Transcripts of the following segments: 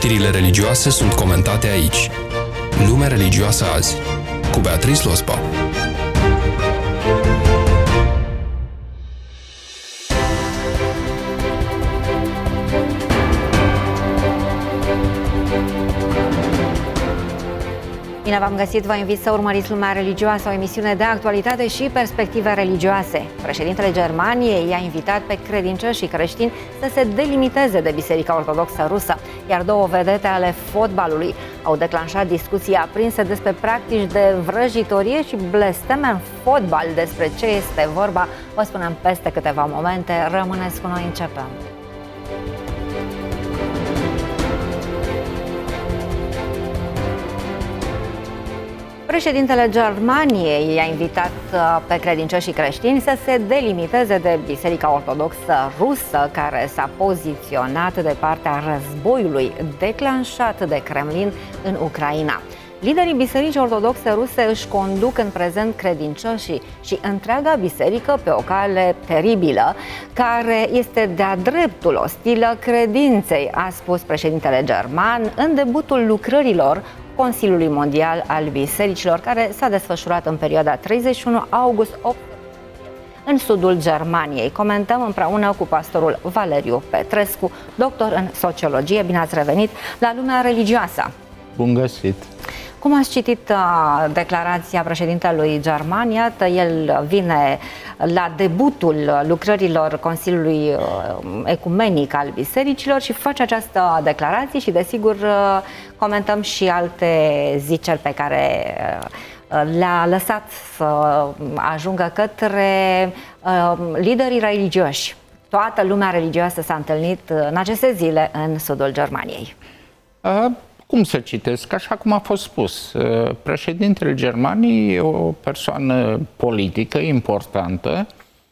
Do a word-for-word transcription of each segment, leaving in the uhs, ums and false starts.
Știrile religioase sunt comentate aici. Lumea religioasă azi, cu Beatrice Lospa. Bine v-am găsit, vă invit să urmăriți Lumea Religioasă, o emisiune de actualitate și perspective religioase. Președintele Germaniei i-a invitat pe credincioși și creștini să se delimiteze de Biserica Ortodoxă Rusă, iar două vedete ale fotbalului au declanșat discuții aprinse despre practici de vrăjitorie și blesteme în fotbal. Despre ce este vorba, vă spunem peste câteva momente. Rămâneți cu noi, începem. Președintele Germaniei i-a invitat pe credincioși și creștini să se delimiteze de Biserica Ortodoxă Rusă, care s-a poziționat de partea războiului declanșat de Kremlin în Ucraina. Liderii Bisericii Ortodoxe Ruse își conduc în prezent credincioșii și întreaga biserică pe o cale teribilă, care este de-a dreptul ostilă credinței, a spus președintele german în debutul lucrărilor Consiliului Mondial al Bisericilor, care s-a desfășurat în perioada treizeci și unu august opt în sudul Germaniei. Comentăm împreună cu pastorul Valeriu Petrescu, doctor în sociologie. Bine ați revenit la Lumea Religioasă! Bun găsit! Cum ați citit uh, declarația președintelui German? Iată, el vine la debutul lucrărilor Consiliului uh, Ecumenic al Bisericilor și face această declarație și, desigur, uh, comentăm și alte ziceri pe care uh, le-a lăsat să ajungă către uh, liderii religioși. Toată lumea religioasă s-a întâlnit în aceste zile în sudul Germaniei. Uh. Cum să citesc? Așa cum a fost spus. Președintele Germaniei e o persoană politică importantă.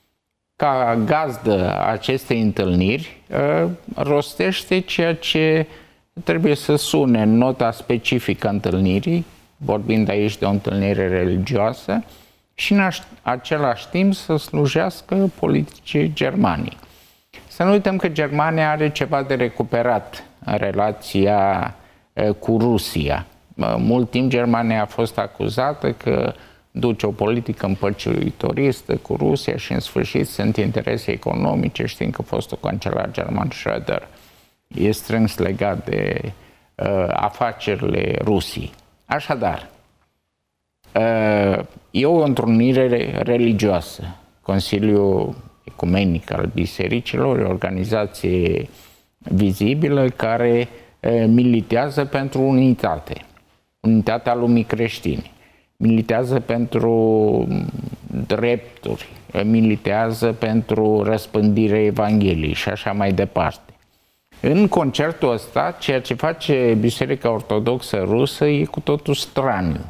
Ca gazdă a acestei întâlniri, rostește ceea ce trebuie să sune în nota specifică a întâlnirii, vorbind aici de o întâlnire religioasă, și în același timp să slujească politicii Germaniei. Să nu uităm că Germania are ceva de recuperat în relația cu Rusia. Mult timp Germania a fost acuzată că duce o politică împărțitoristă cu Rusia și în sfârșit sunt interese economice. Știm că fostul cancelar german Schröder e strâns legat de uh, afacerile Rusiei. Așadar, uh, e o întrunire religioasă. Consiliul Ecumenic al Bisericilor e o organizație vizibilă care militează pentru unitate, unitatea lumii creștine, militează pentru drepturi, militează pentru răspândirea Evangheliei și așa mai departe. În concertul ăsta, ceea ce face Biserica Ortodoxă Rusă e cu totul straniu.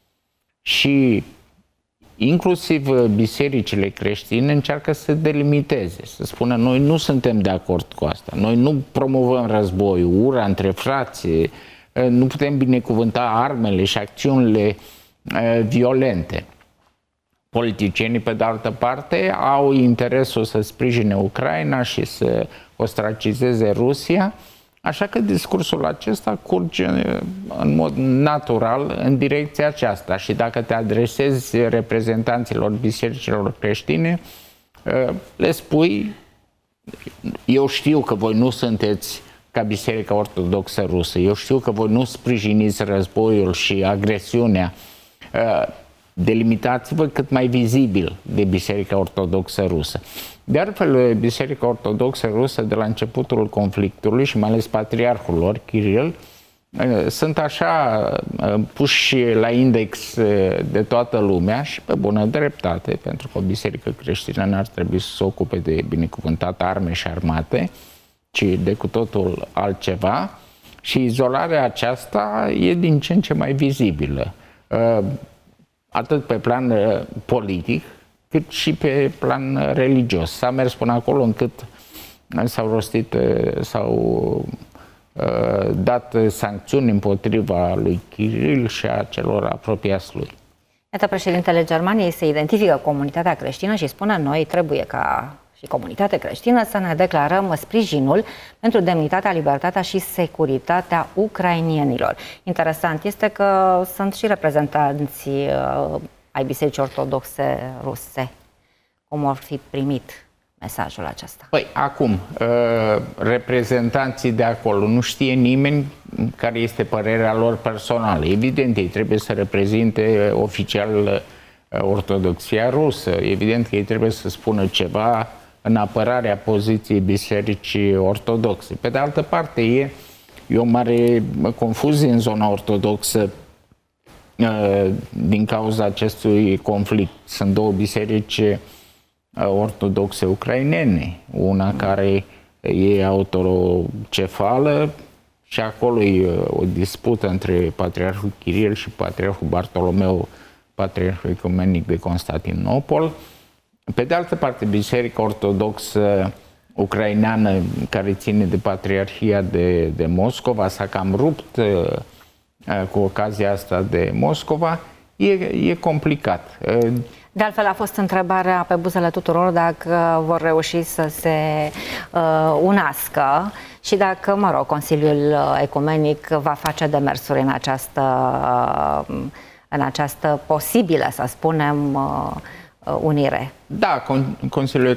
Și inclusiv bisericile creștine încearcă să delimiteze, să spună noi nu suntem de acord cu asta, noi nu promovăm războiul, ura între frații, nu putem binecuvânta armele și acțiunile violente. Politicienii, pe de altă parte, au interesul să sprijine Ucraina și să ostracizeze Rusia, așa că discursul acesta curge în mod natural în direcția aceasta și dacă te adresezi reprezentanților bisericilor creștine, le spui, eu știu că voi nu sunteți ca Biserica Ortodoxă Rusă, eu știu că voi nu sprijiniți războiul și agresiunea, delimitați-vă cât mai vizibil de Biserica Ortodoxă Rusă. De altfel, Biserica Ortodoxă Rusă, de la începutul conflictului și mai ales patriarhul lor, Kiril, sunt așa puși la index de toată lumea și pe bună dreptate, pentru că o biserică creștină n-ar trebui să se ocupe de binecuvântat arme și armate, ci de cu totul altceva. Și izolarea aceasta e din ce în ce mai vizibilă, atât pe plan politic, cât și pe plan religios. S-a mers până acolo încât s-au rostit, s-au dat sancțiuni împotriva lui Kiril și a celor apropiați lui. Iată, președintele Germaniei se identifică comunitatea creștină și spune noi trebuie ca și comunitate creștină să ne declarăm sprijinul pentru demnitatea, libertatea și securitatea ucrainienilor. Interesant este că sunt și reprezentanții uh, ai Bisericii Ortodoxe Ruse. Cum ar fi primit mesajul acesta? Păi, acum, uh, reprezentanții de acolo, nu știe nimeni care este părerea lor personală. Evident, ei trebuie să reprezinte oficial ortodoxia rusă. Evident că ei trebuie să spună ceva în apărarea poziției Bisericii Ortodoxe. Pe de altă parte, e, e o mare confuzie în zona ortodoxă din cauza acestui conflict. Sunt două biserici ortodoxe ucrainene, una care e autocefală și acolo e o dispută între Patriarhul Kiril și Patriarhul Bartolomeu, Patriarhul Ecumenic de Constantinopol. Pe de altă parte, Biserica Ortodoxă ucraineană, care ține de Patriarhia de, de Moscova, s-a cam rupt uh, cu ocazia asta de Moscova. E, e complicat. Uh, De altfel, a fost întrebarea pe buzele tuturor dacă vor reuși să se uh, unească și dacă, mă rog, Consiliul Ecumenic va face demersuri în această, uh, în această posibilă, să spunem, uh, unire. Da, Consiliul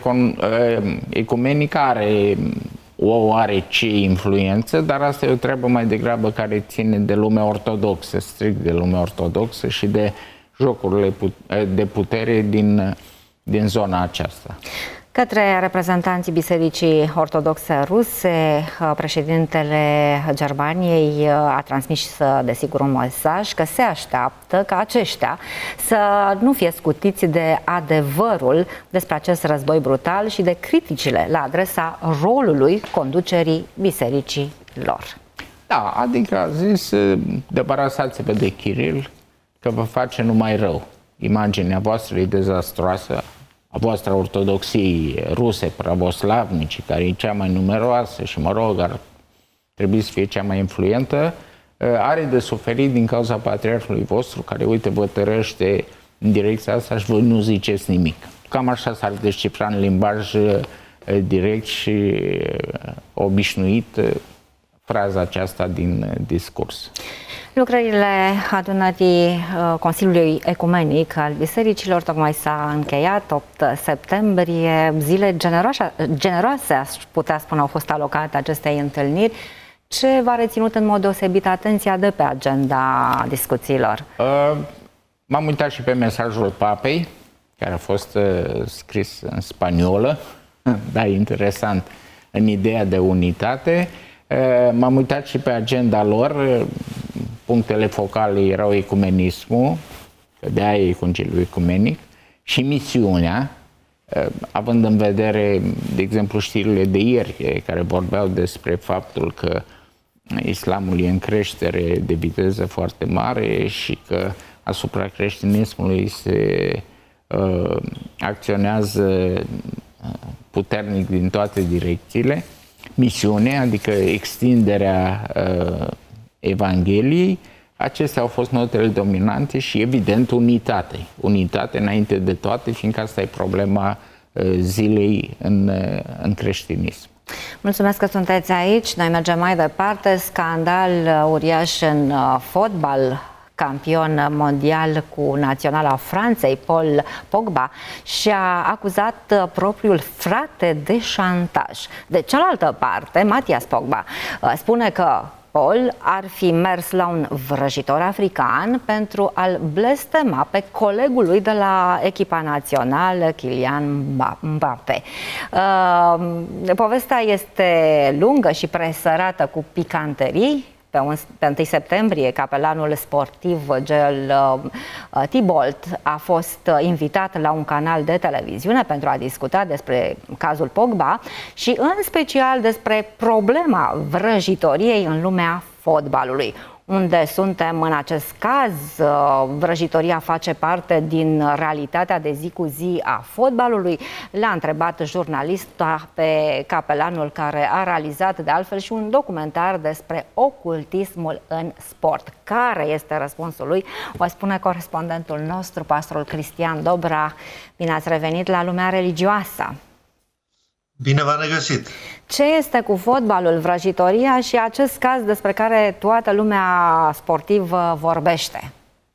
Ecumenic are o oarece influență, dar asta e o treabă mai degrabă care ține de lumea ortodoxă, strict de lumea ortodoxă și de jocurile de putere din, din zona aceasta. Către reprezentanții Bisericii Ortodoxe Ruse, președintele Germaniei a transmis, desigur, un mesaj că se așteaptă ca aceștia să nu fie scutiți de adevărul despre acest război brutal și de criticile la adresa rolului conducerii bisericii lor. Da, adică a zis, deparasați-vă de Kiril, că vă face numai rău. Imaginea voastră e dezastroasă, a voastră ortodoxiei ruse, pravoslavnici, care e cea mai numeroasă și, mă rog, ar trebui să fie cea mai influentă, are de suferit din cauza patriarhului vostru, care, uite, vă tărăște în direcția asta și voi nu ziceți nimic. Cam așa s-ar descifra în limbaj direct și obișnuit fraza aceasta din discurs. Lucrările adunării Consiliului Ecumenic al Bisericilor tocmai s-a încheiat, opt septembrie, zile generoase, generoase, aș putea spune, au fost alocate acestei întâlniri. Ce v-a reținut în mod deosebit atenția de pe agenda discuțiilor? Uh, m-am uitat și pe mesajul Papei, care a fost uh, scris în spaniolă, da, interesant, în ideea de unitate. Uh, m-am uitat și pe agenda lor. Punctele focale erau ecumenismul, că de-aia e Consiliul Ecumenic, și misiunea, având în vedere, de exemplu, știrile de ieri, care vorbeau despre faptul că islamul e în creștere de viteză foarte mare și că asupra creștinismului se uh, acționează puternic din toate direcțiile. Misiunea, adică extinderea uh, Evangheliei, acestea au fost notele dominante și, evident, unitate. Unitate înainte de toate, fiindcă asta e problema zilei în, în creștinism. Mulțumesc că sunteți aici. Noi mergem mai departe. Scandal uriaș în fotbal. Campion mondial cu naționala Franței, Paul Pogba, și-a acuzat propriul frate de șantaj. De cealaltă parte, Mathias Pogba spune că Paul ar fi mers la un vrăjitor african pentru a-l blestema pe colegul lui de la echipa națională, Kylian Mbappé. Uh, povestea este lungă și presărată cu picanterii. Pe, un, pe întâi septembrie, capelanul sportiv Joel uh, Thibault a fost invitat la un canal de televiziune pentru a discuta despre cazul Pogba și în special despre problema vrăjitoriei în lumea fotbalului. Unde suntem în acest caz? Vrăjitoria face parte din realitatea de zi cu zi a fotbalului? L-a întrebat jurnalista pe capelanul, care a realizat de altfel și un documentar despre ocultismul în sport. Care este răspunsul lui? O spune corespondentul nostru, pastorul Cristian Dobra. Bine ați revenit la Lumea Religioasă! Bine v-am regăsit! Ce este cu fotbalul, vrăjitoria și acest caz despre care toată lumea sportivă vorbește?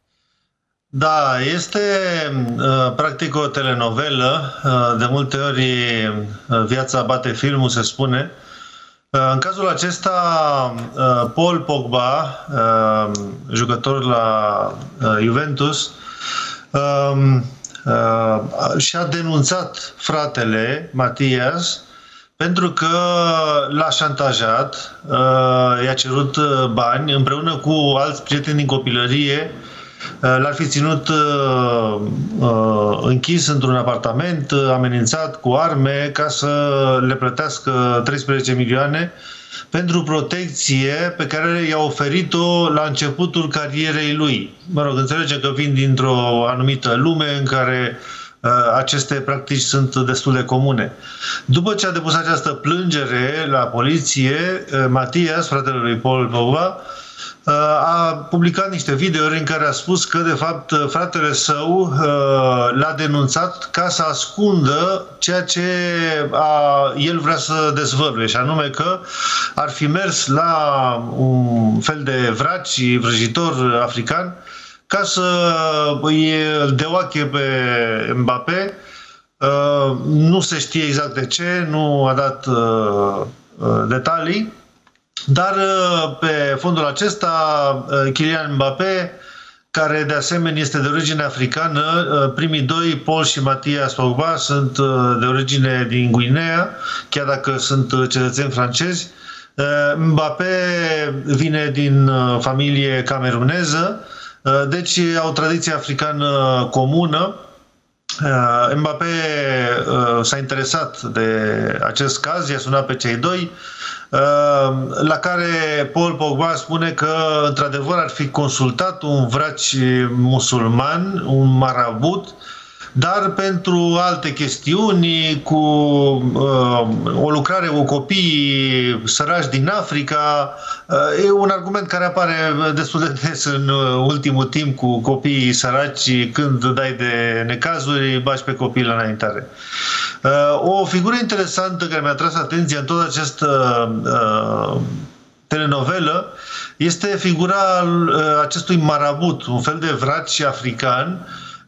Da, este uh, practic o telenovelă. Uh, de multe ori uh, viața bate filmul, se spune. Uh, în cazul acesta, uh, Paul Pogba, uh, jucător la uh, Juventus, uh, uh, și-a denunțat fratele Matias pentru că l-a șantajat, uh, i-a cerut bani împreună cu alți prieteni din copilărie. L-ar fi ținut uh, uh, închis într-un apartament, uh, amenințat cu arme ca să le plătească treisprezece milioane pentru protecție pe care i-a oferit-o la începutul carierei lui. Mă rog, înțelege că vin dintr-o anumită lume în care uh, aceste practici sunt destul de comune. După ce a depus această plângere la poliție, uh, Matias, fratele lui Paul Pogba, a publicat niște videouri în care a spus că, de fapt, fratele său l-a denunțat ca să ascundă ceea ce a, el vrea să dezvăluie, și anume că ar fi mers la un fel de vraci, vrăjitor african, ca să îi deoache pe Mbappé. Nu se știe exact de ce, nu a dat detalii. Dar pe fondul acesta, Kylian Mbappé, care de asemenea este de origine africană, primii doi, Paul și Matias Pogba, sunt de origine din Guinea, chiar dacă sunt cetățeni francezi. Mbappé vine din familie cameruneză, deci au o tradiție africană comună. Mbappé s-a interesat de acest caz, i-a sunat pe cei doi, la care Paul Pogba spune că într-adevăr ar fi consultat un vraci musulman, un marabut, dar pentru alte chestiuni, cu uh, o lucrare cu copii săraci din Africa. Uh, e un argument care apare destul de des în ultimul timp cu copiii săraci. Când dai de necazuri, bași pe copii la înaintare. Uh, o figură interesantă care mi-a tras atenția în toată această uh, telenovelă este figura uh, acestui marabut, un fel de vraci african,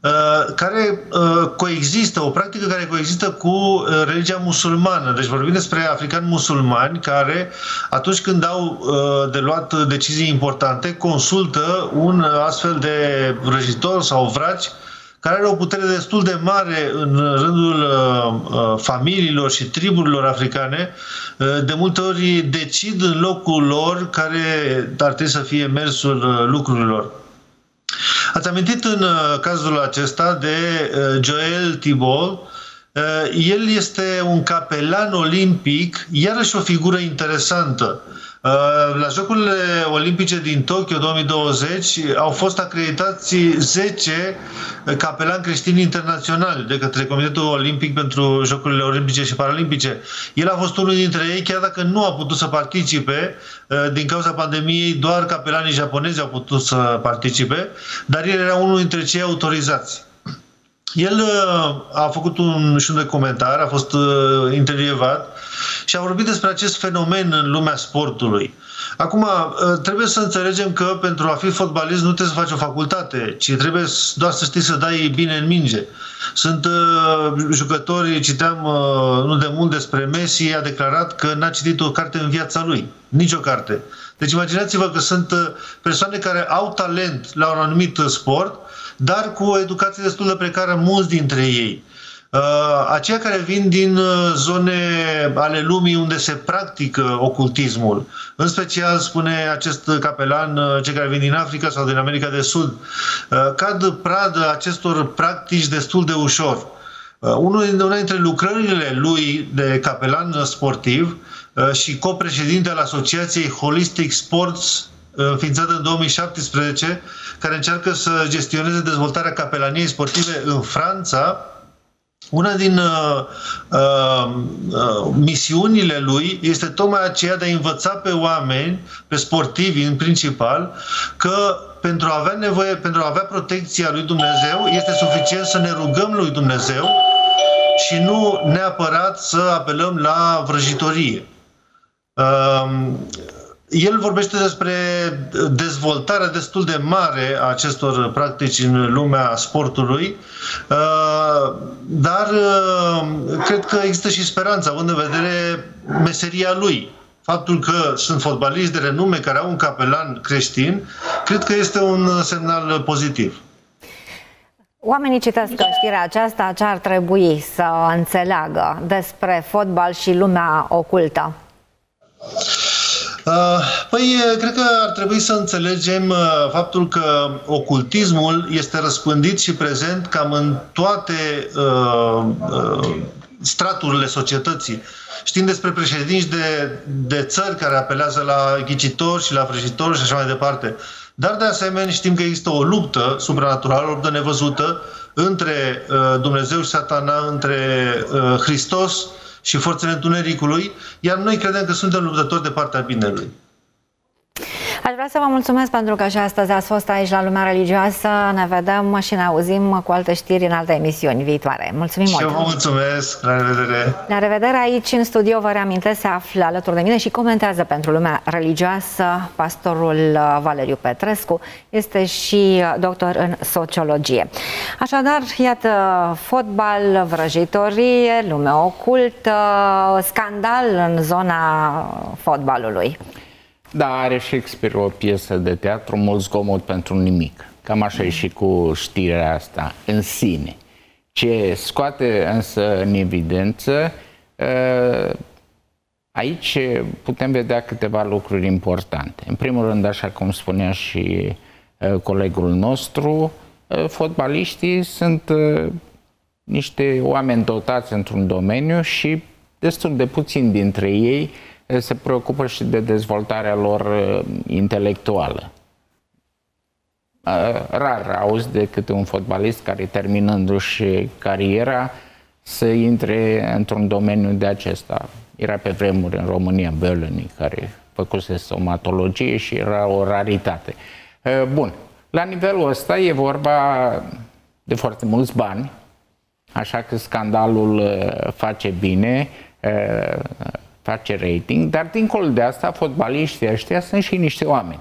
care coexistă, o practică care coexistă cu religia musulmană. Deci vorbim despre africani musulmani care, atunci când au de luat decizii importante, consultă un astfel de vrăjitor sau vraci care are o putere destul de mare în rândul familiilor și triburilor africane. De multe ori decid în locul lor care ar trebui să fie mersul lucrurilor. Ați amintit în cazul acesta de Joël Thibault. El este un capelan olimpic, iarăși o figură interesantă. La Jocurile Olimpice din Tokyo două mii douăzeci au fost acreditați zece capelani creștini internaționali de către Comitetul Olimpic pentru Jocurile Olimpice și Paralimpice. El a fost unul dintre ei, chiar dacă nu a putut să participe din cauza pandemiei, doar capelanii japonezi au putut să participe, dar el era unul dintre cei autorizați. El a făcut un, și un documentar, a fost intervievat și a vorbit despre acest fenomen în lumea sportului. Acum, trebuie să înțelegem că pentru a fi fotbalist nu trebuie să faci o facultate, ci trebuie doar să știi să dai bine în minge. Sunt uh, jucători, citeam uh, nu de mult despre Messi, a declarat că n-a citit o carte în viața lui. Nici o carte. Deci imaginați-vă că sunt persoane care au talent la un anumit sport, dar cu o educație destul de precară, mulți dintre ei. Uh, aceia care vin din zone ale lumii unde se practică ocultismul, în special, spune acest capelan, cei care vin din Africa sau din America de Sud, uh, cad pradă acestor practici destul de ușor. Uh, una dintre lucrările lui de capelan sportiv uh, și copreședinte al Asociației Holistic Sports, înființată în două mii șaptesprezece, care încearcă să gestioneze dezvoltarea capelaniei sportive în Franța. Una din uh, uh, misiunile lui este tocmai aceea de a învăța pe oameni, pe sportivi în principal, că pentru a avea nevoie, pentru a avea protecția lui Dumnezeu, este suficient să ne rugăm lui Dumnezeu și nu neapărat să apelăm la vrăjitorie. El vorbește despre dezvoltarea destul de mare a acestor practici în lumea sportului, dar cred că există și speranță, având în vedere meseria lui. Faptul că sunt fotbaliști de renume care au un capelan creștin, cred că este un semnal pozitiv. Oamenii citesc știrea aceasta, ce ar trebui să înțeleagă despre fotbal și lumea ocultă? Păi, cred că ar trebui să înțelegem faptul că ocultismul este răspândit și prezent cam în toate uh, uh, straturile societății. Știm despre președinți de, de țări care apelează la ghicitori și la vrăjitori și așa mai departe. Dar, de asemenea, știm că există o luptă supranaturală, o luptă nevăzută între uh, Dumnezeu și Satana, între uh, Hristos și forțele întunericului, iar noi credem că suntem luptători de partea binelui. Aș vrea să vă mulțumesc pentru că și astăzi ați fost aici la Lumea Religioasă. Ne vedem și ne auzim cu alte știri în alte emisiuni viitoare. Mulțumim și mult! Și vă mulțumesc! La revedere! La revedere! Aici în studio, vă reamintesc, se află alături de mine și comentează pentru Lumea Religioasă pastorul Valeriu Petrescu. Este și doctor în sociologie. Așadar, iată, fotbal, vrăjitorie, lume ocultă, scandal în zona fotbalului. Da, are Shakespeare o piesă de teatru, mult zgomot pentru nimic. Cam așa e și cu știrea asta în sine. Ce scoate însă în evidență, aici putem vedea câteva lucruri importante. În primul rând, așa cum spunea și colegul nostru, fotbaliștii sunt niște oameni dotați într-un domeniu și destul de puțini dintre ei se preocupă și de dezvoltarea lor intelectuală. Rar auzi de câte un fotbalist care, terminându-și cariera, să intre într-un domeniu de acesta. Era pe vremuri în România Bölöni, care făcuse stomatologie și era o raritate. Bun, la nivelul ăsta e vorba de foarte mulți bani, așa că scandalul face bine, face rating, dar dincolo de asta, fotbaliștii ăștia sunt și niște oameni.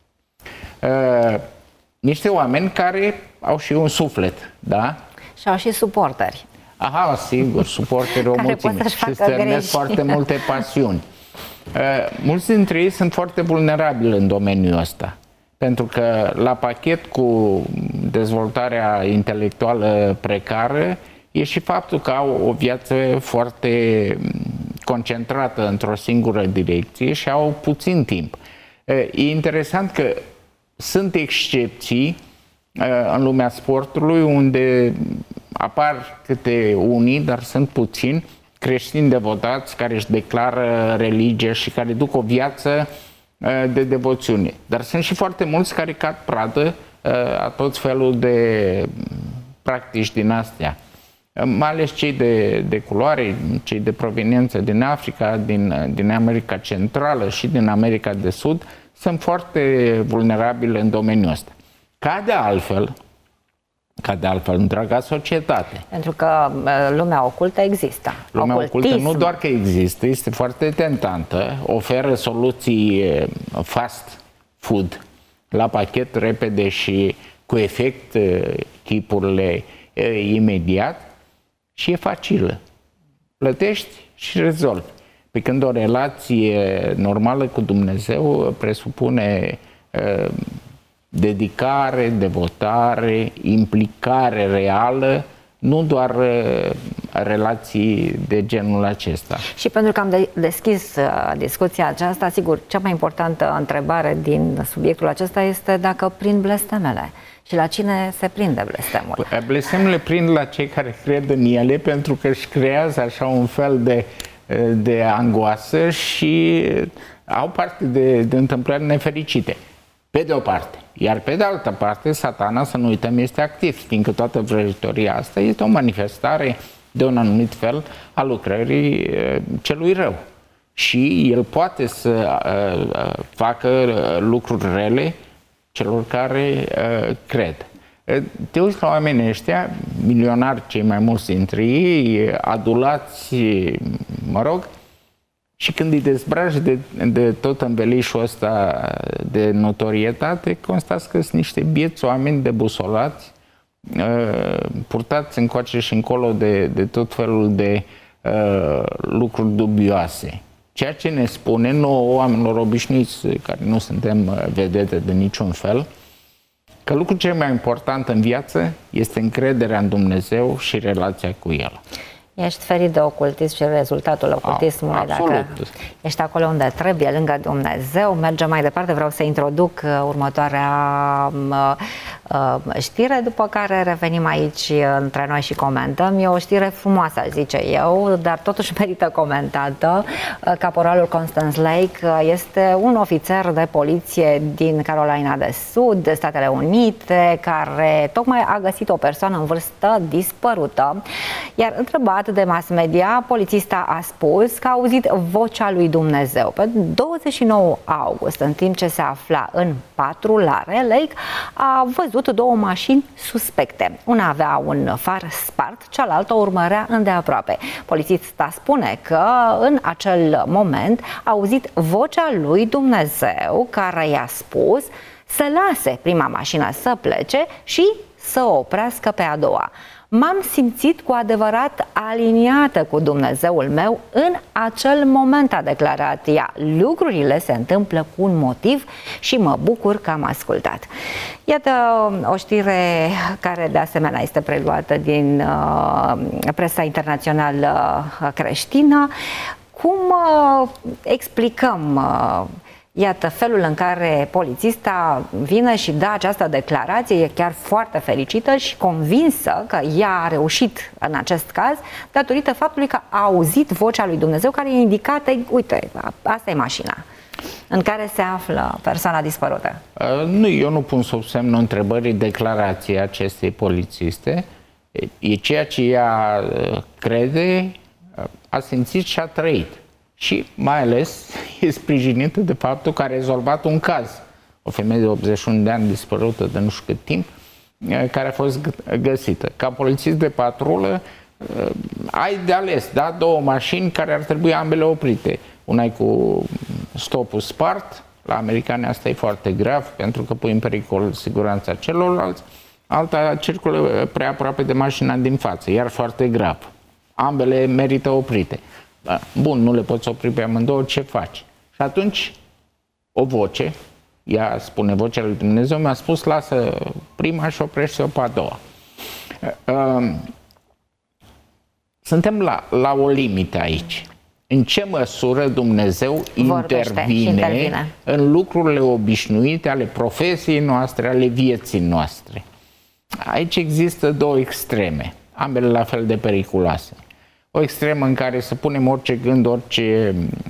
Uh, niște oameni care au și un suflet, da? Și au și suporteri. Aha, sigur, suporteri o mulțime și stârnesc foarte multe pasiuni. Uh, mulți dintre ei sunt foarte vulnerabili în domeniul ăsta, pentru că la pachet cu dezvoltarea intelectuală precară e și faptul că au o viață foarte concentrată într-o singură direcție și au puțin timp. E interesant că sunt excepții în lumea sportului unde apar câte unii, dar sunt puțini, creștini devotați care își declară religie și care duc o viață de devoțiune. Dar sunt și foarte mulți care cad pradă a tot felul de practici din astea. Mai ales cei de, de culoare, cei de proveniență din Africa, din, din America Centrală și din America de Sud, sunt foarte vulnerabili în domeniul ăsta. Ca de altfel, ca de altfel, întreaga societate. Pentru că lumea ocultă există. Lumea ocultă nu doar că există, este foarte tentantă, oferă soluții fast food, la pachet, repede și cu efect, chipurile imediat, și e facilă. Plătești și rezolvi. Pe când o relație normală cu Dumnezeu presupune uh, dedicare, devotare, implicare reală, nu doar uh, relații de genul acesta. Și pentru că am de- deschis uh, discuția aceasta, sigur, cea mai importantă întrebare din subiectul acesta este dacă prind blestemele. Și la cine se prinde blestemul? Blestemele prind la cei care cred în ele, pentru că își creează așa un fel de, de angoasă și au parte de, de întâmplări nefericite. Pe de o parte. Iar pe de altă parte, Satana, să nu uităm, este activ, fiindcă toată vrăjitoria asta este o manifestare de un anumit fel a lucrării celui rău. Și el poate să facă lucruri rele celor care uh, cred. Te uiți la oamenii ăștia, milionari cei mai mulți dintre ei, adulați, mă rog, și când îi dezbraci de, de tot învelișul ăsta de notorietate, constați că sunt niște bieți oameni debusolați, purtați încoace și încolo de, de tot felul de uh, lucruri dubioase. Ceea ce ne spune nouă, oamenilor obișnuiți, care nu suntem vedete de niciun fel, că lucrul cel mai important în viață este încrederea în Dumnezeu și relația cu El. Ești ferit de ocultism și rezultatul ocultismului, Absolut. Dacă ești acolo unde trebuie, lângă Dumnezeu. Mergem mai departe, vreau să introduc următoarea uh, știre, după care revenim aici între noi și comentăm. E o știre frumoasă, zice eu, dar totuși merită comentată. Caporalul Constance Lake este un ofițer de poliție din Carolina de Sud, de Statele Unite, care tocmai a găsit o persoană în vârstă dispărută, iar întrebat de mass media, polițista a spus că a auzit vocea lui Dumnezeu. Pe douăzeci și nouă august, în timp ce se afla în patrulare, Lake a văzut două mașini suspecte. Una avea un far spart, cealaltă o urmărea îndeaproape. Polițista spune că în acel moment a auzit vocea lui Dumnezeu care i-a spus să lase prima mașină să plece și să o oprească pe a doua. M-am simțit cu adevărat aliniată cu Dumnezeul meu în acel moment, a declarat ea. Lucrurile se întâmplă cu un motiv și mă bucur că am ascultat. Iată o știre care de asemenea este preluată din uh, presa internațională creștină. Cum uh, explicăm uh, iată, felul în care polițista vine și dă această declarație, e chiar foarte fericită și convinsă că ea a reușit în acest caz datorită faptului că a auzit vocea lui Dumnezeu care îi indicată, uite, asta e mașina în care se află persoana dispărută. Uh, nu, eu nu pun sub semnul întrebării declarația acestei polițiste. E ceea ce ea crede, a simțit și a trăit. Și mai ales e sprijinită de faptul că a rezolvat un caz. O femeie de optzeci și unu de ani dispărută de nu știu cât timp, care a fost găsită. Ca polițist de patrulă ai de ales, da? Două mașini care ar trebui ambele oprite. Una e cu stopul spart, la americani asta e foarte grav pentru că pui în pericol siguranța celorlalți. Alta circulă prea aproape de mașina din față, iar foarte grav. Ambele merită oprite. Bun, nu le poți opri pe amândouă, ce faci? Și atunci o voce, ea spune vocea lui Dumnezeu, mi-a spus lasă prima și oprește-o pe a doua. Suntem la, la o limită aici. În ce măsură Dumnezeu intervine, intervine în lucrurile obișnuite ale profesiei noastre, ale vieții noastre? Aici există două extreme, ambele la fel de periculoase. O extremă în care să punem orice gând, orice,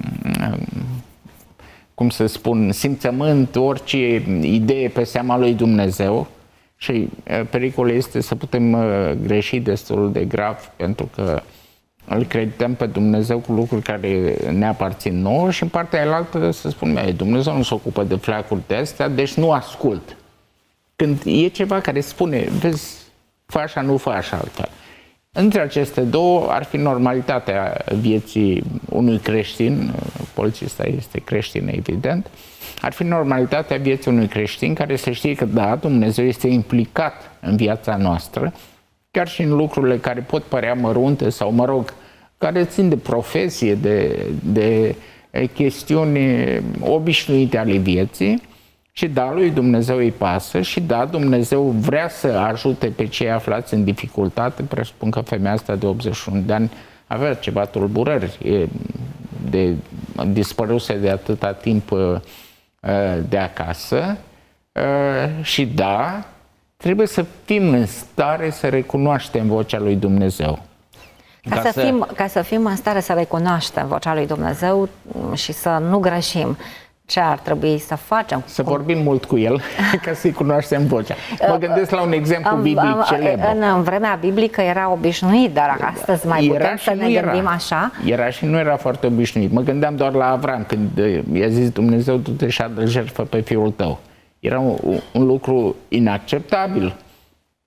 cum să spun, simțământ, orice idee pe seama lui Dumnezeu și pericolul este să putem greși destul de grav pentru că îl credităm pe Dumnezeu cu lucruri care ne aparțin nouă și în partea aia să spunem, Dumnezeu nu se ocupă de fleacuri de astea, deci nu ascult. Când e ceva care spune, vezi, fă așa, nu fă așa altfel. Între aceste două ar fi normalitatea vieții unui creștin, polițista este creștin evident, ar fi normalitatea vieții unui creștin care să știe că da, Dumnezeu este implicat în viața noastră, chiar și în lucrurile care pot părea mărunte sau, mă rog, care țin de profesie, de, de chestiuni obișnuite ale vieții. Și da, lui Dumnezeu îi pasă și da, Dumnezeu vrea să ajute pe cei aflați în dificultate. Presupun că femeia asta de optzeci și unu de ani avea ceva tulburări, de, dispăruse de atâta timp de acasă și da, trebuie să fim în stare să recunoaștem vocea lui Dumnezeu. Ca, ca, să fim, ca să fim în stare să recunoaștem vocea lui Dumnezeu și să nu greșim, ce ar trebui să facem? Să vorbim mult cu el, ca să-i cunoaștem vocea. Mă gândesc la un exemplu biblic celebru. În, în vremea biblică era obișnuit, dar astăzi mai putem era să ne era. gândim așa? Era și nu era foarte obișnuit. Mă gândeam doar la Avram, când i-a zis Dumnezeu, du-te și adă jertfă pe fiul tău. Era un, un lucru inacceptabil.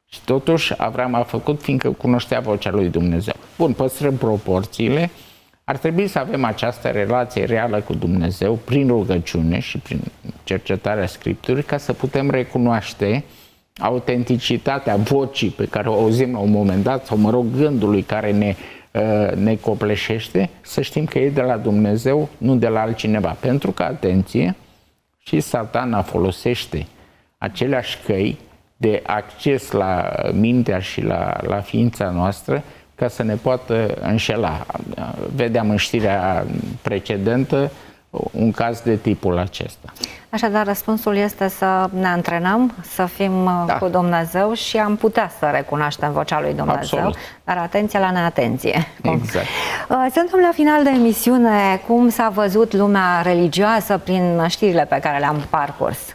Și totuși Avram a făcut fiindcă cunoștea vocea lui Dumnezeu. Bun, păstrăm proporțiile. Ar trebui să avem această relație reală cu Dumnezeu prin rugăciune și prin cercetarea Scripturii ca să putem recunoaște autenticitatea vocii pe care o auzim la un moment dat, sau mă rog gândului care ne, ne copleșește, să știm că e de la Dumnezeu, nu de la altcineva. Pentru că, atenție, și Satana folosește aceleași căi de acces la mintea și la, la ființa noastră ca să ne poată înșela. Vedeam în știrea precedentă un caz de tipul acesta. Așadar, răspunsul este să ne antrenăm, să fim da. cu Dumnezeu și am putea să recunoaștem vocea lui Dumnezeu. Absolut. Dar atenție la neatenție. Exact. Suntem la final de emisiune. Cum s-a văzut lumea religioasă prin știrile pe care le-am parcurs?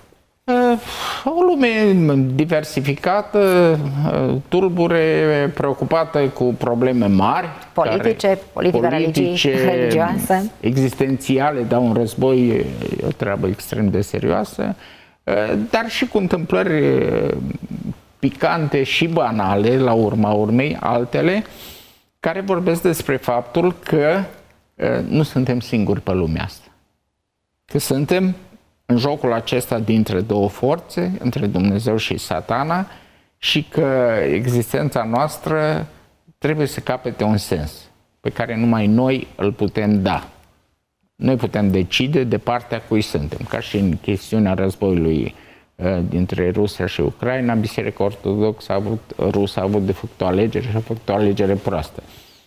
O lume diversificată, tulbure, preocupată cu probleme mari. Politice, care, politică, politice, religioase. Existențiale, dar un război e o treabă extrem de serioasă, dar și cu întâmplări picante și banale, la urma urmei, altele, care vorbesc despre faptul că nu suntem singuri pe lumea asta. Că suntem în jocul acesta dintre două forțe, între Dumnezeu și Satana, și că existența noastră trebuie să capete un sens pe care numai noi îl putem da. Noi putem decide de partea cui suntem, ca și în chestiunea războiului dintre Rusia și Ucraina. Biserica Ortodoxă a avut, rusă a avut de făcut o alegere și a făcut o alegere proastă.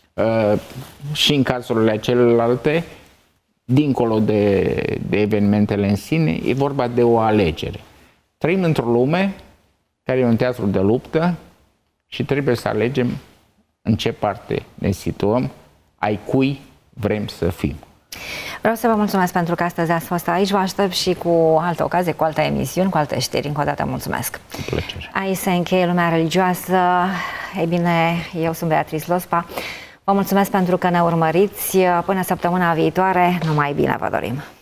Și în cazurile celelalte, dincolo de, de evenimentele în sine, e vorba de o alegere. Trăim într-o lume care e un teatru de luptă și trebuie să alegem în ce parte ne situăm, ai cui vrem să fim. Vreau să vă mulțumesc pentru că astăzi ați fost aici. Vă aștept și cu alte ocazie, cu alte emisiuni, cu alte știri. Încă o dată mulțumesc. Cu plăcere. Aici se încheie Lumea Religioasă. Ei bine, eu sunt Beatrice Lospa. Vă mulțumesc pentru că ne urmăriți. Până săptămâna viitoare, numai bine vă dorim!